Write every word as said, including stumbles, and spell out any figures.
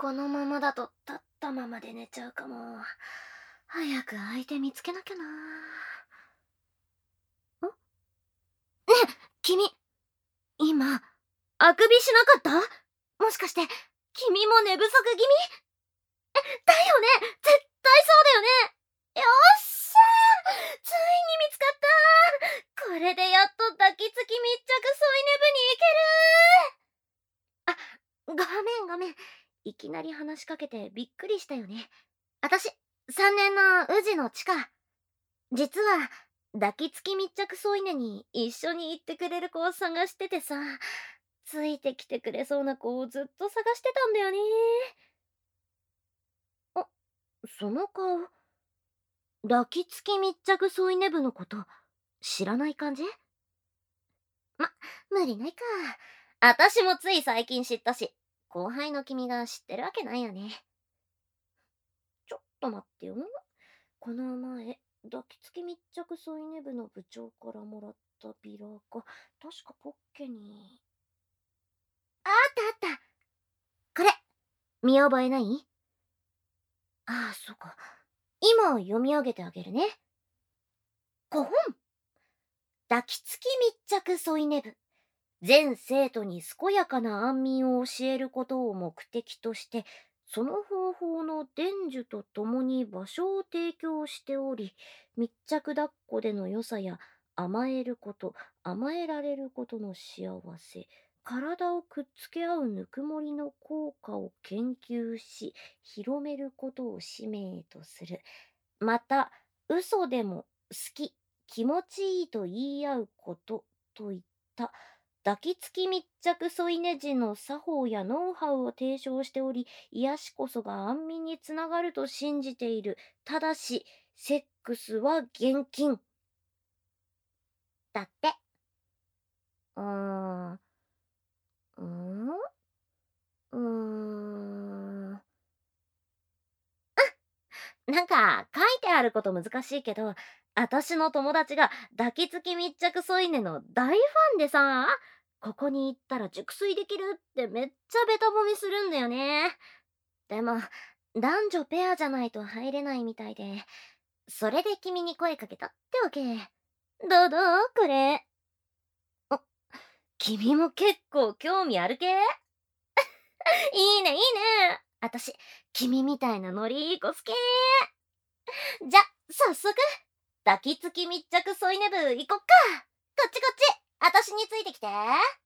このままだと立ったままで寝ちゃうかも。早く相手見つけなきゃな。ん？ねえ、君、今、あくびしなかった？もしかして、君も寝不足気味？え、だよね！絶対そうだよね！よっしゃー！ついに見つかったー！これでやっと抱きつき密着添い寝部に行けるー！あ、ごめんごめん。いきなり話しかけてびっくりしたよね。あたし、さんねんの宇治の地下。実は、抱きつき密着添い寝に一緒に行ってくれる子を探しててさ、ついてきてくれそうな子をずっと探してたんだよね。あ、その顔、抱きつき密着添い寝部のこと知らない感じ？ま、無理ないか。あたしもつい最近知ったし、後輩の君が知ってるわけないよね。ちょっと待ってよ。この前、抱きつき密着添い寝部の部長からもらったビラが、確かポッケに。あったあった。これ、見覚えない？ああ、そうか。今読み上げてあげるね。ごほん。抱きつき密着添い寝部。全生徒に健やかな安眠を教えることを目的として、その方法の伝授とともに場所を提供しており、密着抱っこでの良さや甘えること、甘えられることの幸せ、体をくっつけ合うぬくもりの効果を研究し、広めることを使命とする。また、嘘でも好き、気持ちいいと言い合うことといった抱きつき密着添い寝時の作法やノウハウを提唱しており、癒しこそが安眠につながると信じている。ただし、セックスは厳禁。だって。うーん。うーんうーん。なんか、書いてあること難しいけど、あたしの友達が抱きつき密着添い寝の大ファンでさ、ここに行ったら熟睡できるってめっちゃベタ褒めするんだよね。でも、男女ペアじゃないと入れないみたいで、それで君に声かけたってわけ。どうどうこれ。あ、君も結構興味ある系？いいねいいね。あたし、君みたいなノリいい子好き。じゃ、早速、抱きつき密着添い寝部行こっか。こっちこっち。あたしについてきて。